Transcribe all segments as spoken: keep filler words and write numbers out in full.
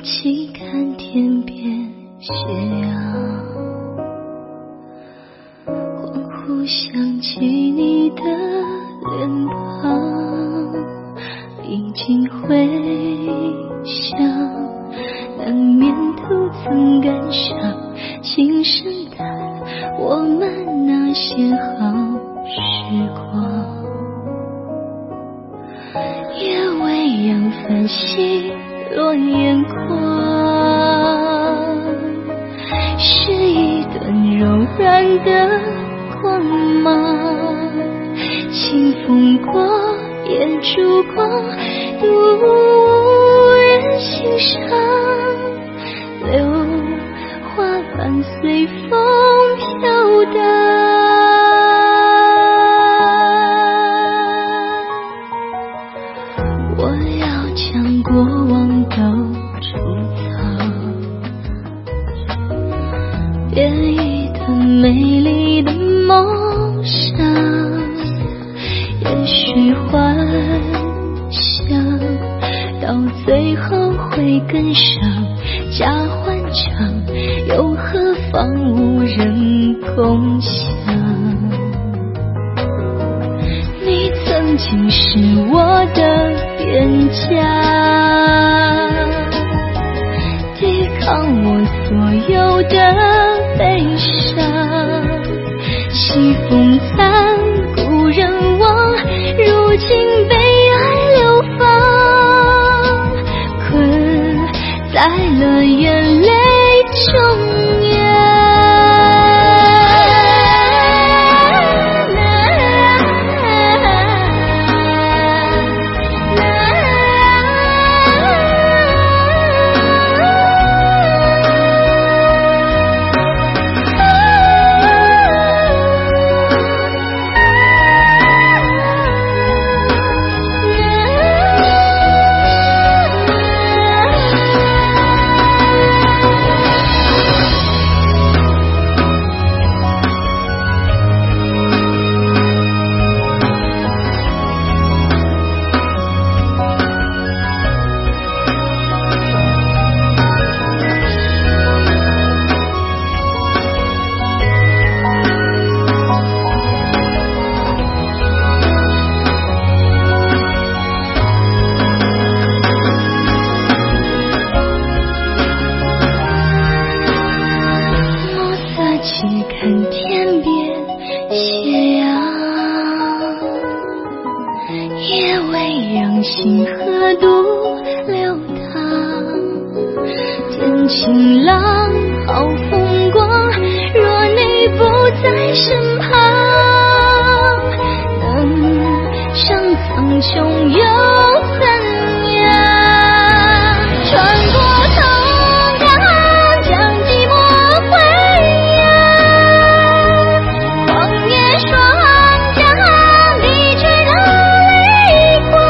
起看天边斜阳，恍惚想起你的脸庞，历经回想，难免都曾感伤，轻声叹我们那些好时光，也未让繁星落眼眶，是一段柔软的光芒，清风过也烛光，独无人欣赏，榴花瓣随风飘荡。我要将过往都储藏，编一段美丽的梦想，也许幻想到最后会更伤，假欢畅又何妨无人共享。你曾经是我的边疆，抵抗我所有的悲伤，西风残故人忘，如今被爱流放，困在了眼泪中央。星河渡流淌，天晴朗，好风光。若你不在身旁，能上苍穹又怎样？穿过同江，将寂寞回扬。狂野双桨，离去了泪光。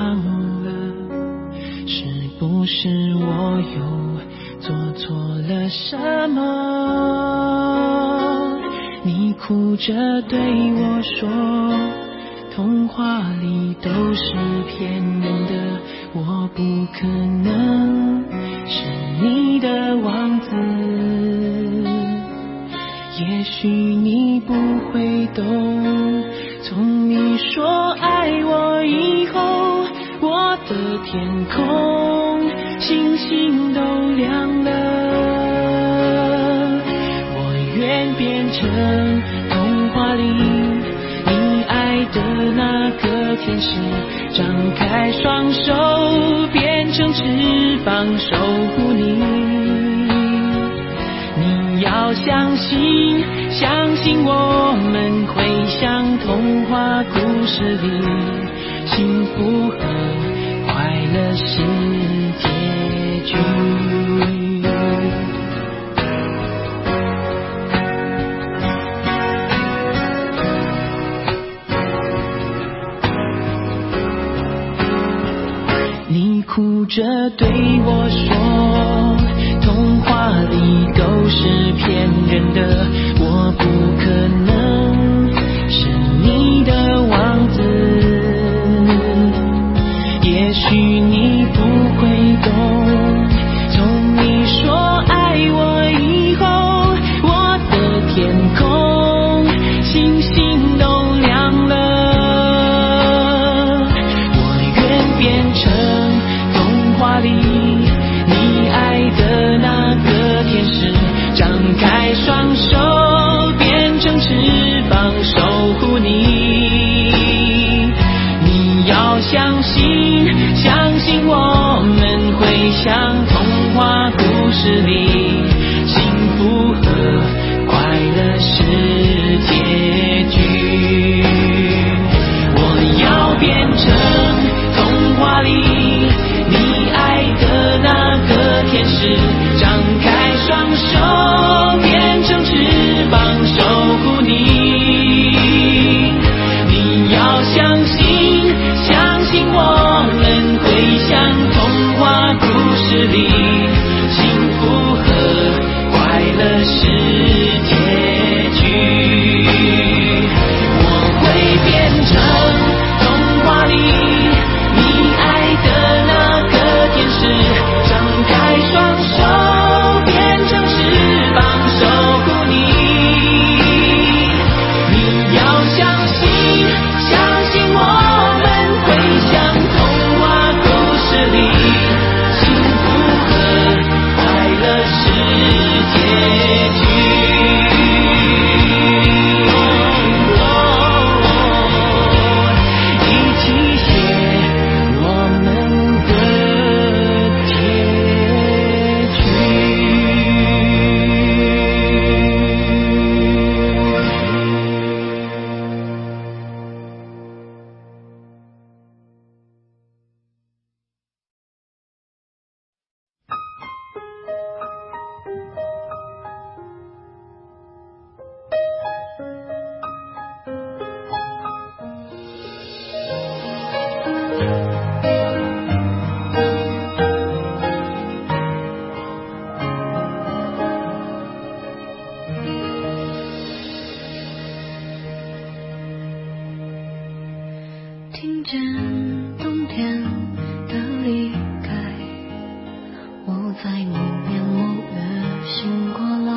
了，是不是我又做错了什么？你哭着对我说，童话里都是骗人的，我不可能是你的王子。也许你不会懂，从你说爱我以后，我的天空星星都亮了。我愿变成童话里你爱的那个天使，张开双手变成翅膀守护你。你要相信，相信我们会像童话故事里，幸福和快乐是结局。你哭着对我说，童话里都是骗人的，我不可能是你的王子。也许你不会懂，从你说爱我以后，我的天空星星都亮了。我愿变成童话里你爱的那个天使，张开双手变成翅膀守护你。你要相信，相信我们会像童话故事里，幸福和快乐是结局。我要变成童话里你爱的那个天使，张开双手变成翅膀守护你。你要相信，相信我们会像童话故事里，幸福和快乐是结局。我会变成童话里你爱的那个天使，张开双手变成翅膀守护你。你要相信，相信我们会像童话故事里，幸福和快乐是结局。一起写我们的结局。 听见冬天的离开，我在某年某月醒过来。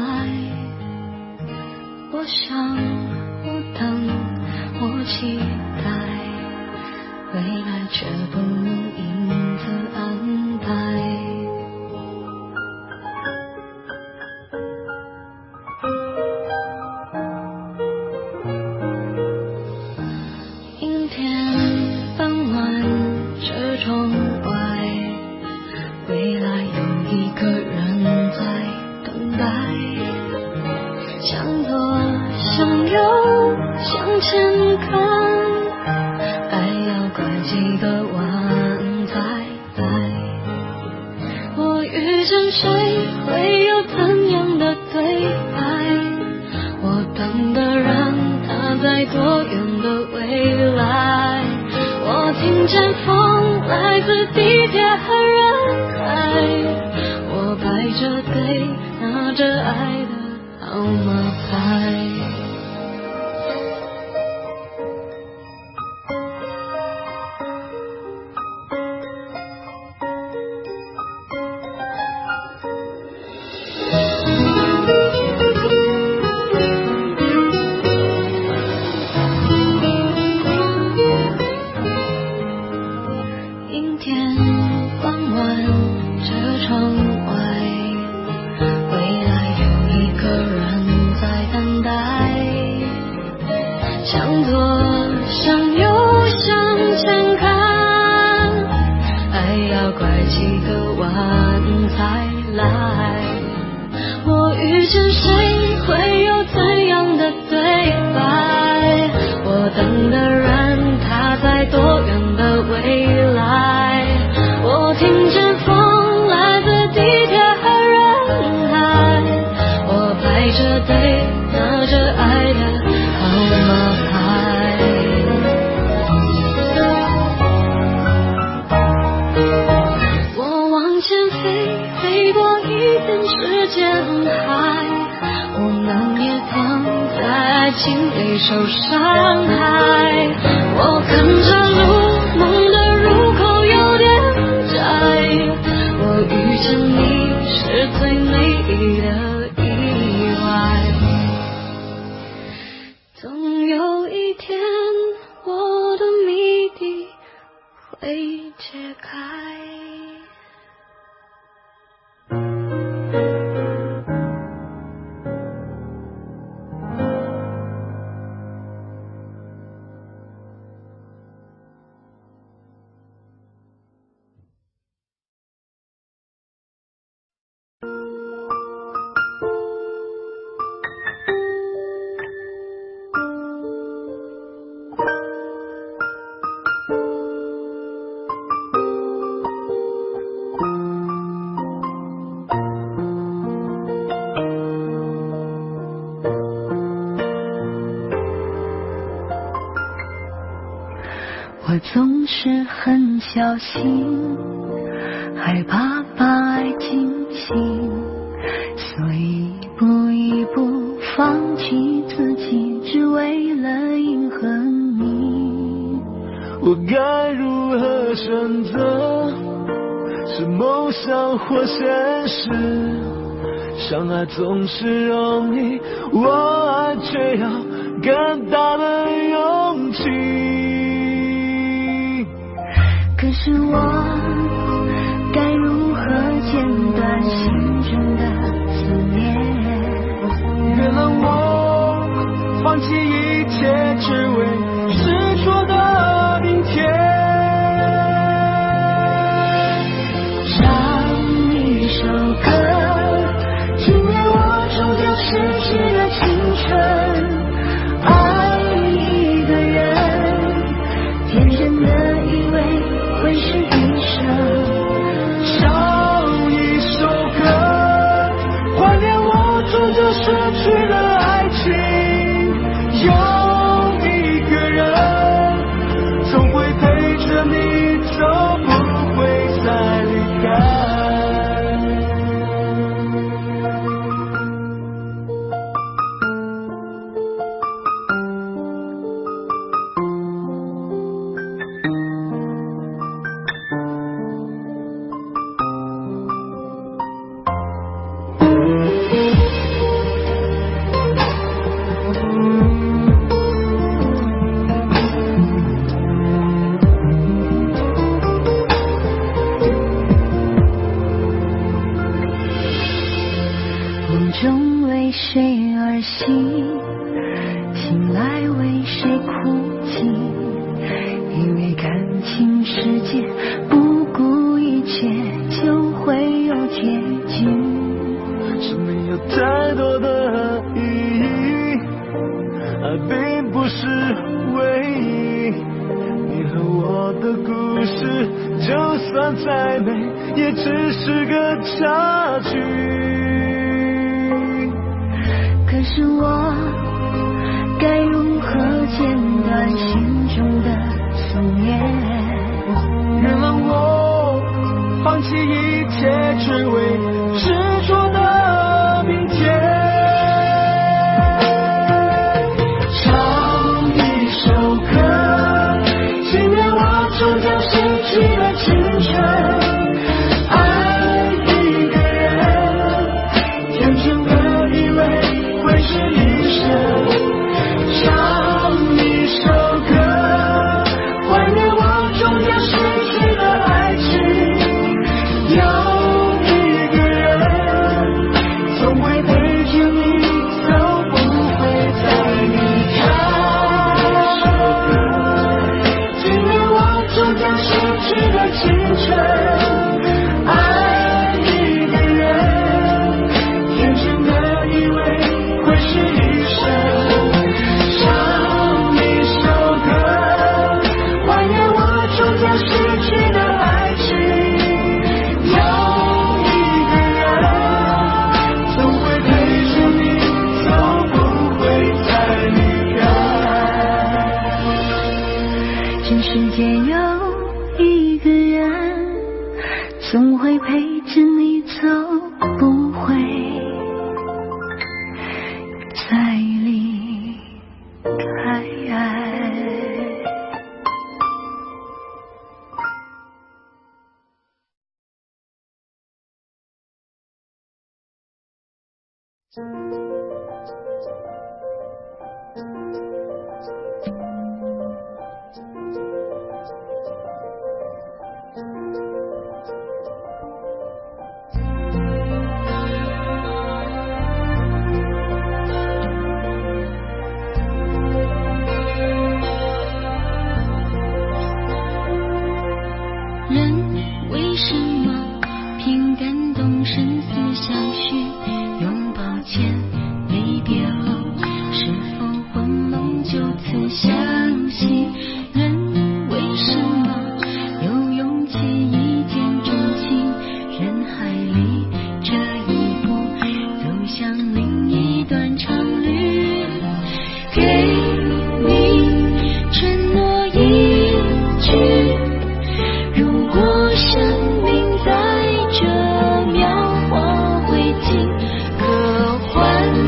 我想，我等，我期待，未来却不如影子安排。阴天傍晚，车窗外，未来有一个人在等待。向左，向右，向前看，还要拐几个弯才来。我遇见谁，会有怎样的对白？我等的人，他在多远的未来？我听见风自地铁和人海，我排着队拿着爱的号码牌。受伤害，我看着路，梦的入口有点窄，我遇见你是最美丽的意外，总有一天我的谜底会解开。 我总是很小心，害怕把爱惊醒，所以一步一步放弃自己，只为了迎合你。 我该如何选择？是梦想或现实？相爱总是容易，我爱却要更大的勇气。 可是我该如何剪断心中的思念？ 原谅我放弃一切，只为执着的明天。 唱一首歌，纪念我终究失去了青春。爱一个人，天真的以为会是一生。 唱一首歌，怀念我终究失去了爱情。有一个人总会陪着你走，不会再离开。 梦中为谁而醒，醒来为谁哭泣？以为感情世界不顾一切就会有结局， 生命有太多的意义，爱并不是唯一。你和我的故事，就算再美，也只是个插曲。 可是我该如何剪断心中的思念？ 原谅我垂危执着的明天。唱一首歌，纪念我终将失去的青春。爱一个人，天真的以为会是一生。唱一首歌，怀念我终将失去的爱情。有一个人，总会陪着你走，不会再离开。纪念我终将失去的青春。爱一个人，天真的以为会是一生。唱一首歌，怀念我终将失去的爱情。有一个人，总会陪着你走，不会再离开。 这世界有一个人，总会陪着你走，不会再离开。 人为什么凭感动生死相许？拥抱前离别后，是否魂梦就此相惜？人为什么有勇气一见钟情？人海里这一步，走向另一段长旅。给你承诺一句，如果生命在这秒化灰烬，可换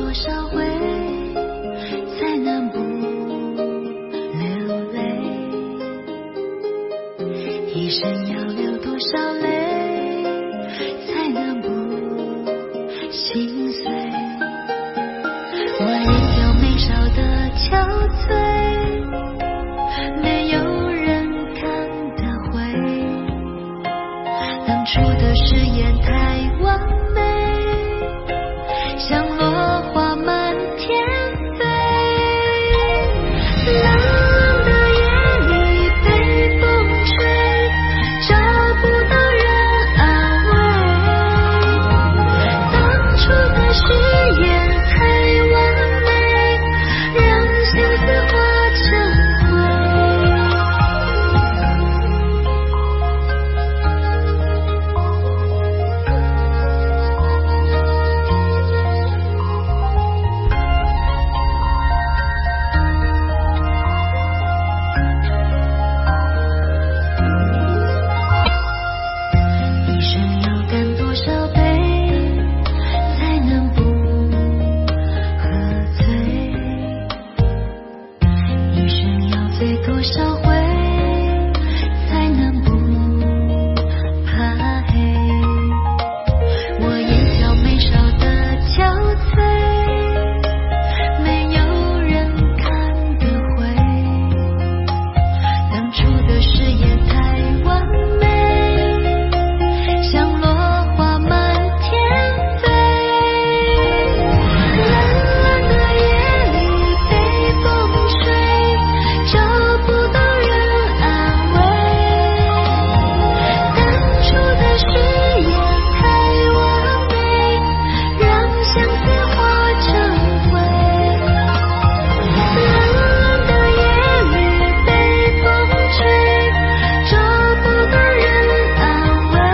多少回才能不流泪？一生要流多少泪才能不心碎？我眼角眉梢的憔悴，没有人看得回。当初的誓言太完美，像落花满天飞。冷冷的夜里被风吹，找不到人安慰。当初的誓言太完美，让相思化成灰。一生要干多少杯才能不喝醉？一生要醉多少回才能不怕黑？我眼角眉梢的憔悴，没有人看得回。当初的誓言太完美，像落花满天飞。冷冷的夜里被风吹，找不到人安慰。当初的誓言太完美，让相思化成灰。冷冷的夜里被风吹，找不到人安慰。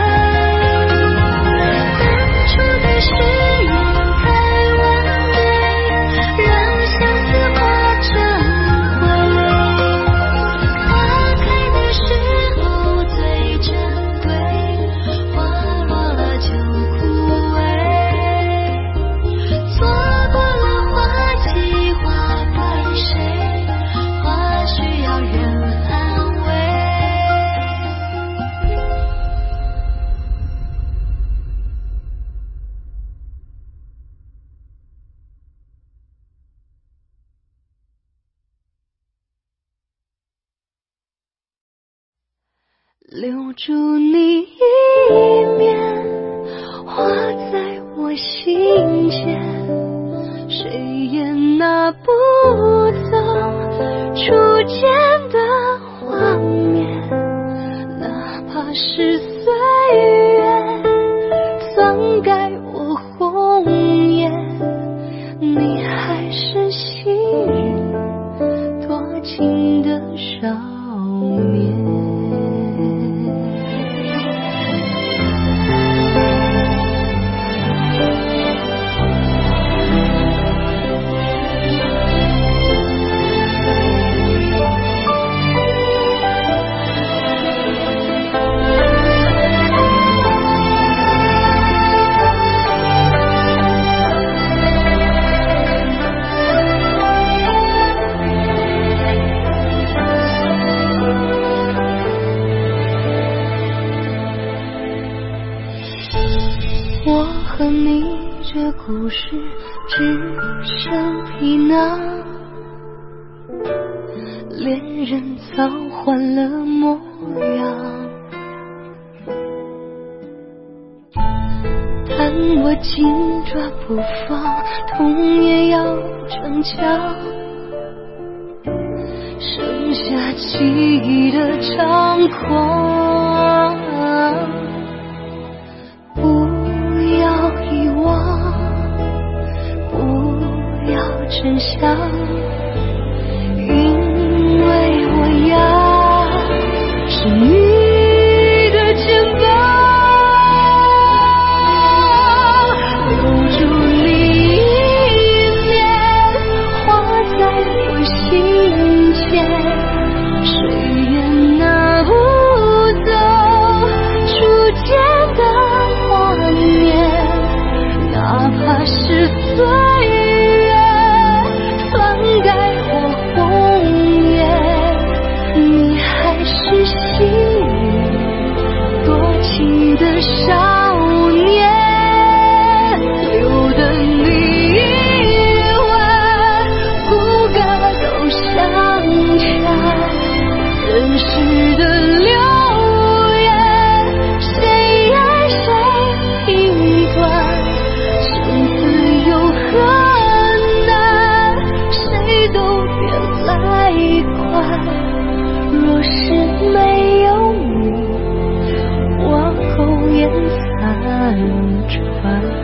当初的誓言太完美，让相思化成灰。花开的时候最珍贵，花落了就枯萎。错过了花期花怪谁？花需要人安慰。留住你一面，画在我心间，谁也拿不走初见的画面。哪怕是岁月篡改我红颜，你还是昔日多情的少年。我和你这故事只剩皮囊，恋人早换了模样。但我紧抓不放，痛也要逞强，剩下记忆的猖狂。不要遗忘，不要真相，因为我要是你的肩膀。留住你一面，画在我心间，谁也拿不走初见的画面。哪怕是岁月若是没有你，我苟延残喘。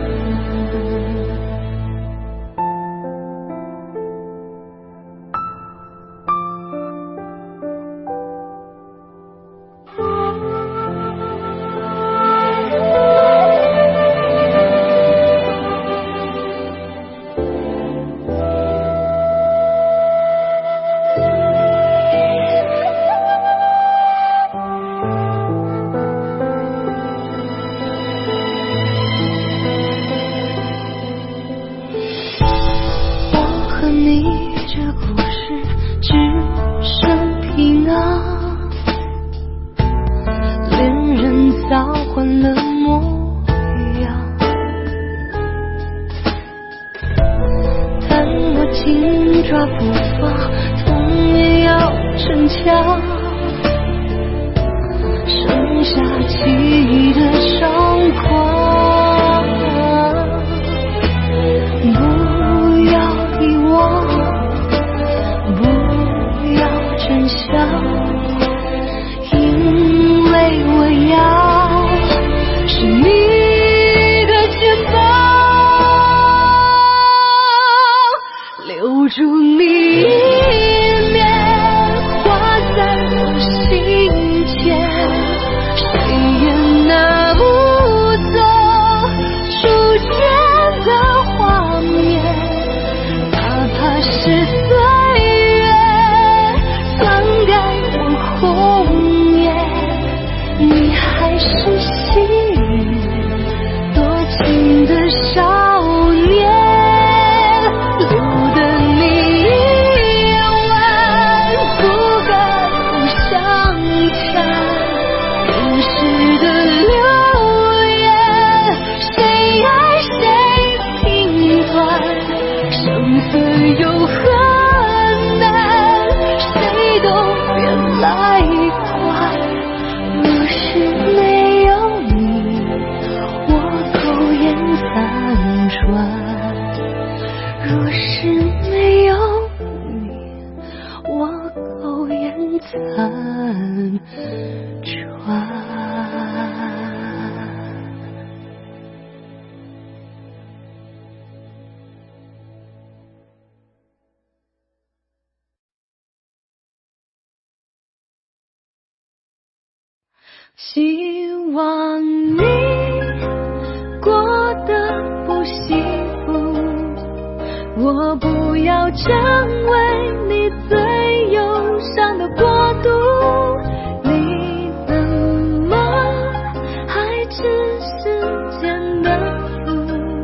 希望你过得不幸福，我不要成为你最忧伤的国度。你怎么还只是简单负，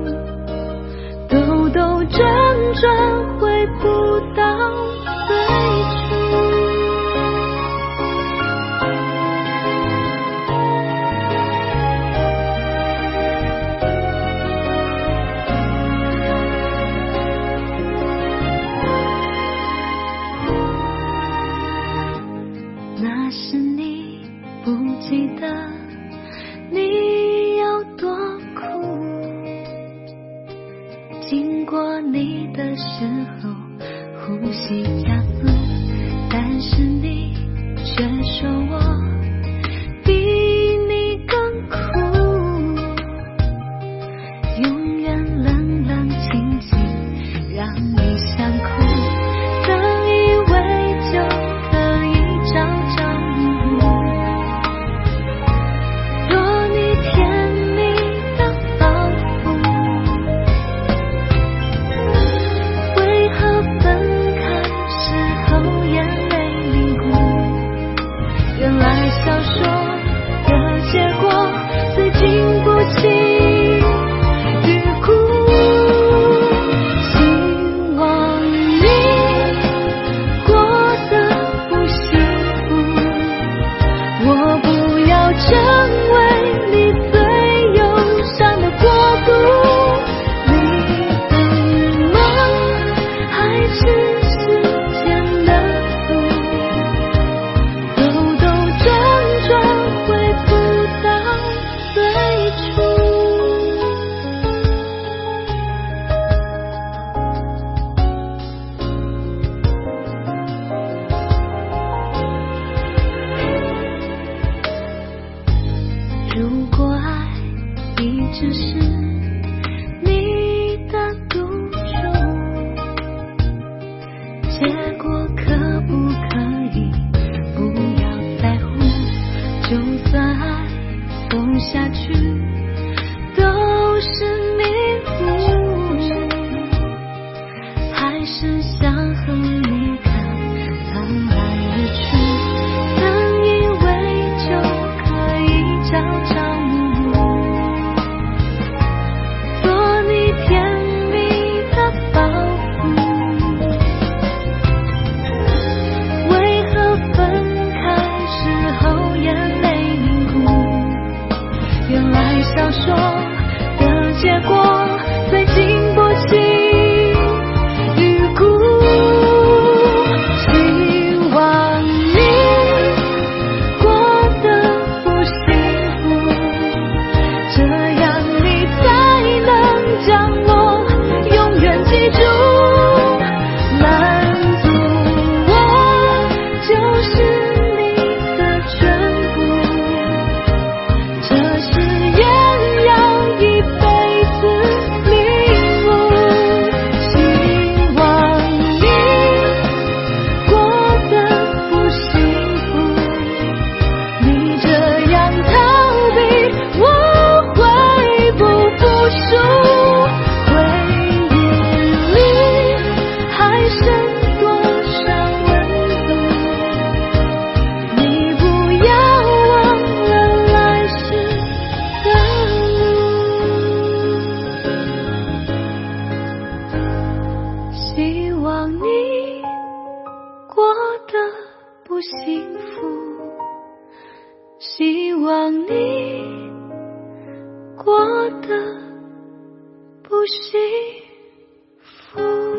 兜兜转转回不到最初。那是你不记得你有多苦，经过你的时候呼吸加速，但是你却说我比你更苦，永远冷冷清清让你想哭，曾以为就可以朝朝暮暮，做你甜蜜的保护，为何分开时候眼泪凝固，原来小说的结果最经不起低估。希望下去都是迷雾，还是想和你看苍白日出，曾以为就可以朝朝暮暮，做你甜蜜的保护，为何分开时候眼泪凝固，原来想说的结果最经不起预估，希望你过得不幸福，这样你才能将我永远记住，满足我就是你的全部，这是愿要一辈子领悟，希望你过得不幸福，你这样逃避我会不服输，回忆里还剩多少温度，你不要忘了来时的路，希望你过得不幸福，希望你过得不幸福。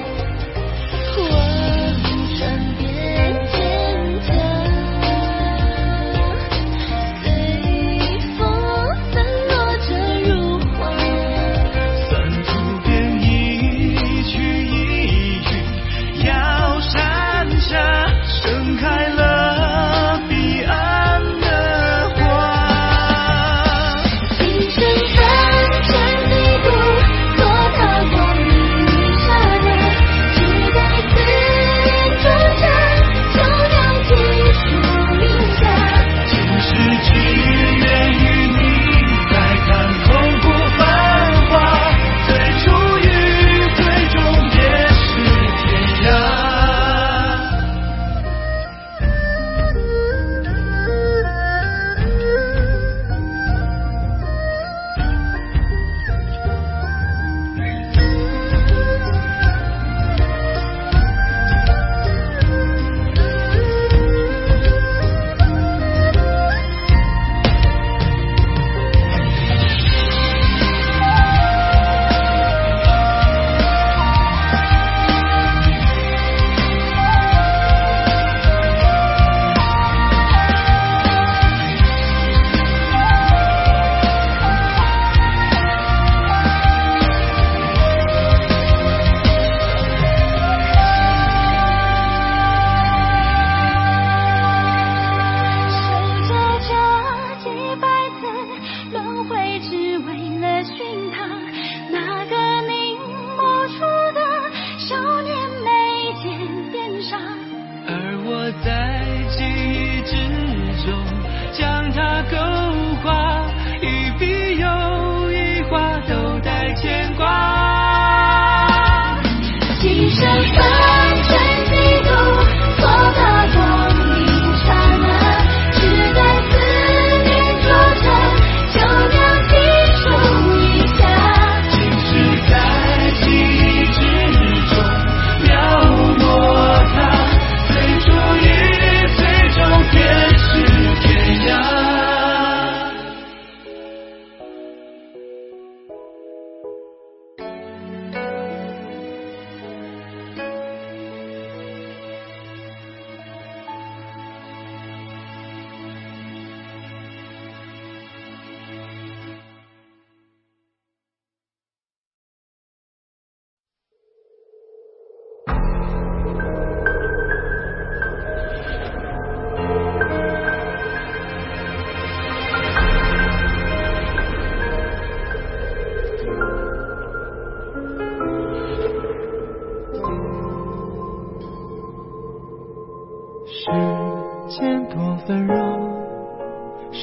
万山边坚强。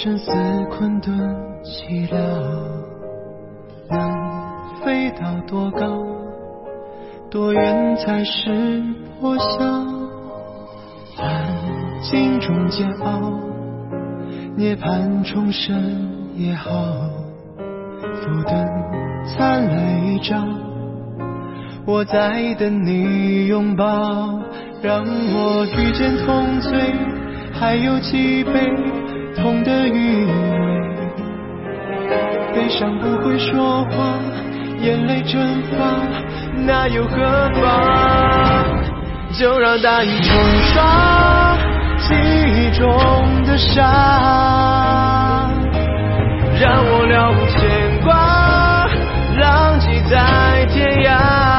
生死困顿寂寥，能飞到多高，多远才是破晓？安静中煎熬，涅槃重生也好，浮灯灿烂一照，我在等你拥抱，让我遇见痛醉，还有几杯痛的余味。悲伤不会说话，眼泪蒸发，那又何妨？就让大雨冲刷记忆中的伤，让我了无牵挂，浪迹在天涯。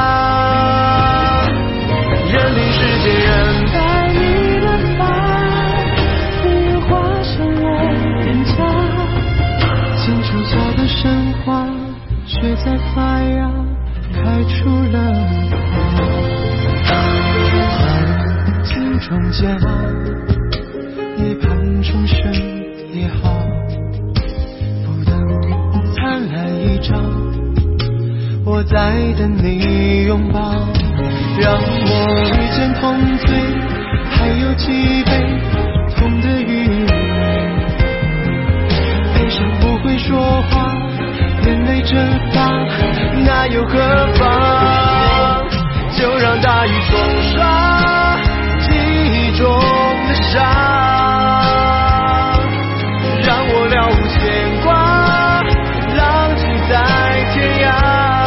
任凭世界人带你的发，岁月划伤我脸颊，静悄悄的神话，却在发芽，开出了花。安静中煎熬，涅槃重生也好，浮灯灿烂一照，我在等你拥抱，让我遇见痛醉，还有几杯痛的余味。悲伤不会说话，眼泪蒸发，那又何妨？就让大雨冲刷记忆中的伤，让我了无牵挂，浪迹在天涯。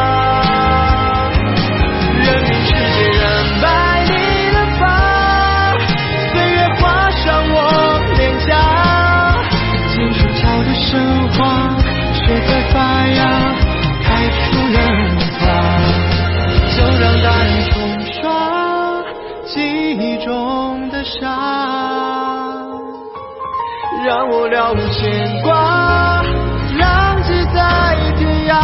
任凭世界染白你的发，岁月划伤我脸颊，金属桥的神话，却在发芽，开出了花。就让大雨冲刷记忆中的伤，让我了无牵挂，浪迹在天涯。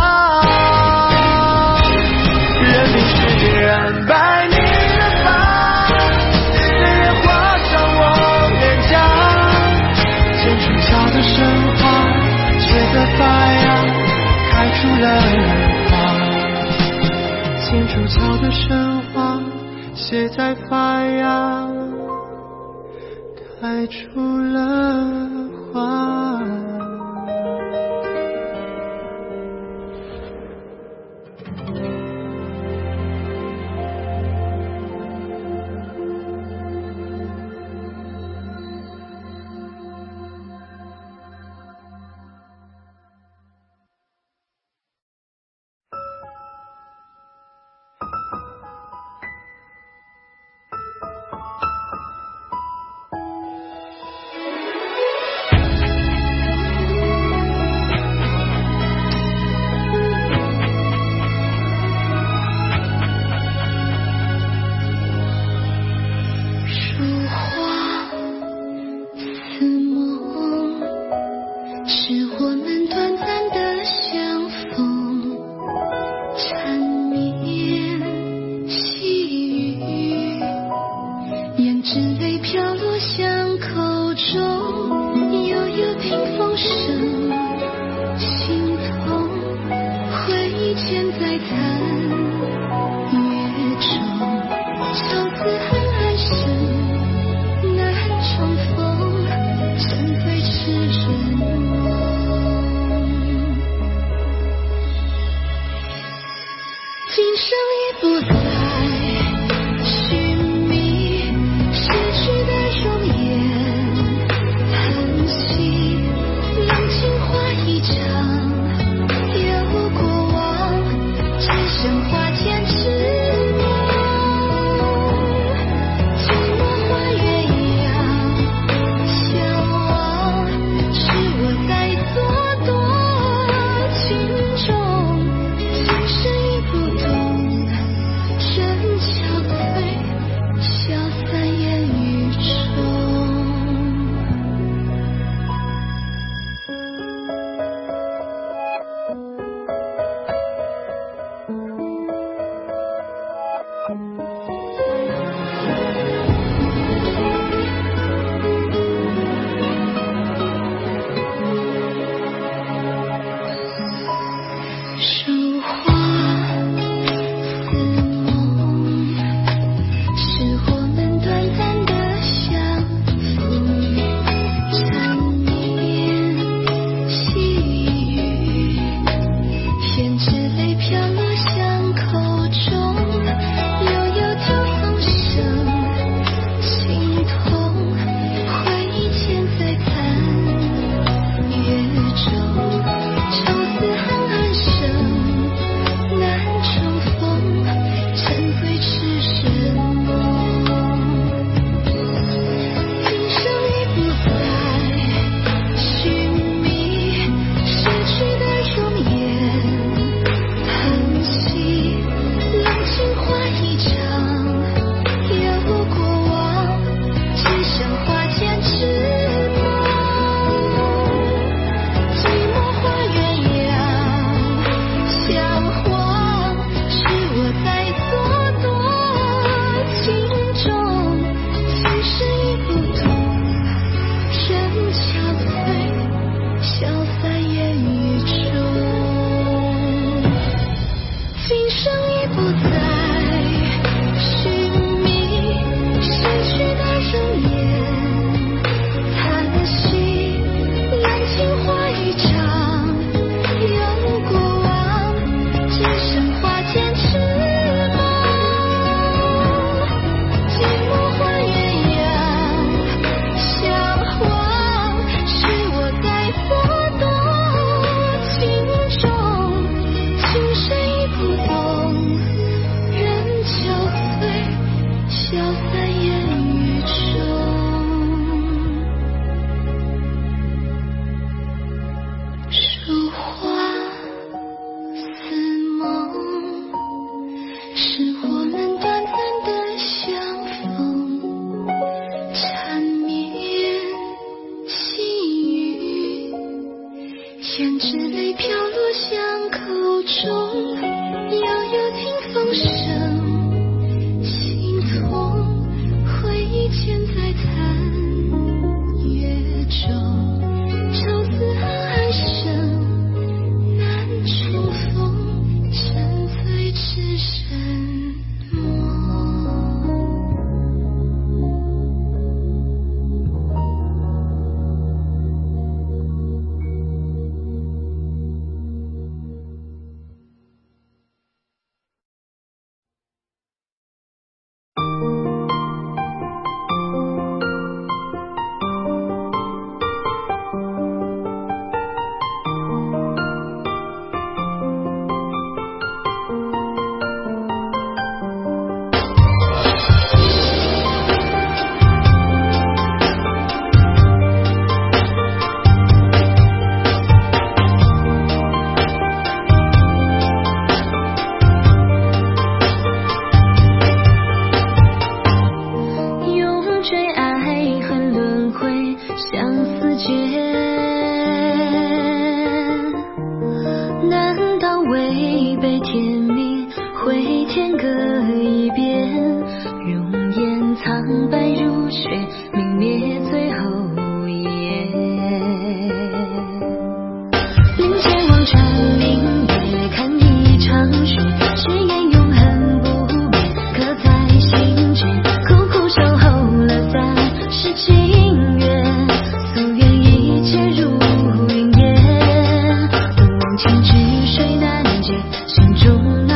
任凭世界染白你的发，岁月划伤我脸颊，千树桥的神话，却在发芽，开出了花。千树桥的神话，写在发芽，开出了花。 今生已不再寻觅逝去的容颜，叹息烂情话一场，有过往，只剩花间痴梦。寂寞换鸳鸯相望，是我该拨动情衷。今生已不懂，人憔悴，消散烟雨中。说话似梦，是我们短暂的相逢，缠绵细语，胭脂泪飘落巷口中，悠悠听风声，心痛，回忆嵌在残月中，愁思暗生，难重逢，沉醉痴神梦。永坠爱恨轮回，相思劫，难道违背天命，会天各一边？容颜苍白如雪，泯灭最后一眼。临前望穿明月，看一场雪，誓言永恒不灭，刻在心间。苦苦守候了三世情缘，夙愿一切如云烟。不忘情只水难解，心中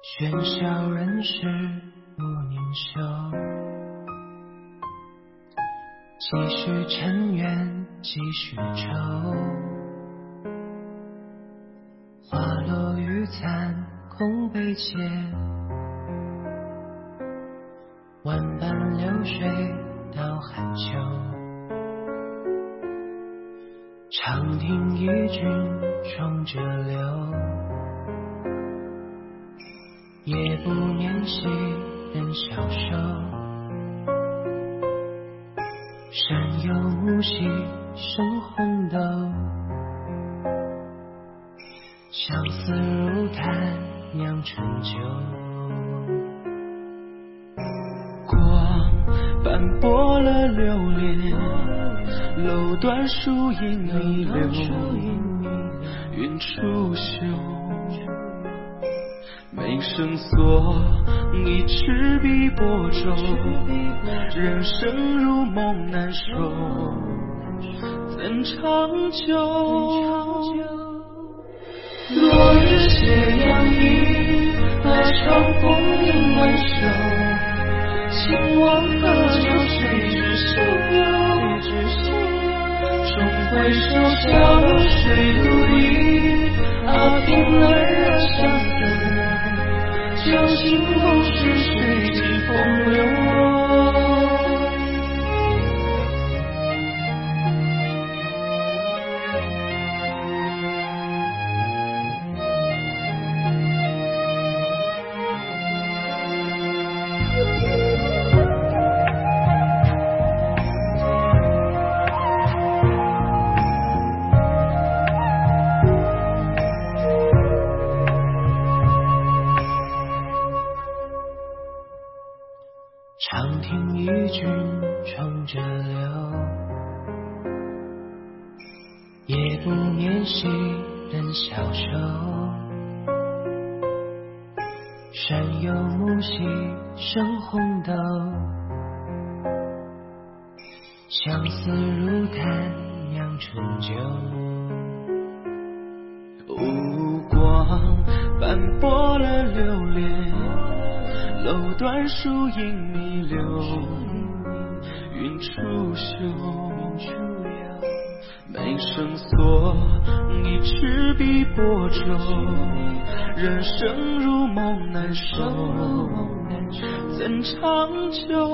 喧嚣人世不凝休，继续尘缘继续愁，花落雨残空悲切，万般流水到寒秋，长亭一君冲着流，夜不眠兮人消瘦，山有木兮生红豆，相思如炭酿醇酒，光斑驳了流连，楼断树影弥留，云出岫，眉生锁，一尺笔拨皱，人生如梦难收，怎长久？落日斜阳映，何尝风影满袖，情往何处谁知心忧？终回首，小楼水如影，啊，凭栏惹相思，旧情梦是水尽风流。长亭一君冲着流，夜不眠兮人消瘦，山有木兮生红豆，相思如炭酿醇酒，无光斑驳了流连，楼断树影弥留，云出岫，眉生锁，一尺笔拨皱，人生如梦难收，怎长久？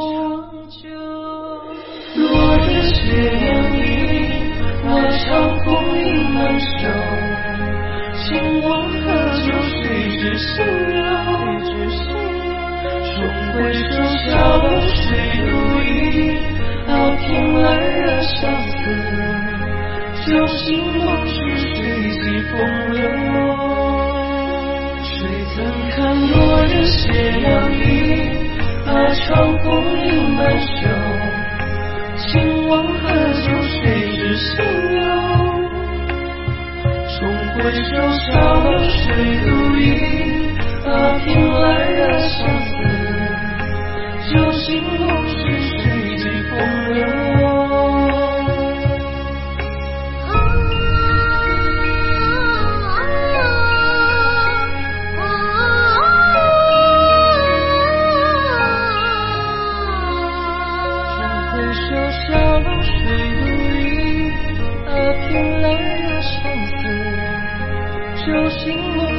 落日斜阳映，何尝风影满袖，情往何处谁知心忧？终回首，小楼水如影，啊，凭栏惹相思，旧情梦是水尽风流。谁曾看落日斜阳映，何尝风影满袖，情往何处谁知心忧？终回首，小楼水如影，啊，凭栏惹相思，旧情梦是水尽风流。终回首，小楼水如影，啊，凭栏惹相思，旧情梦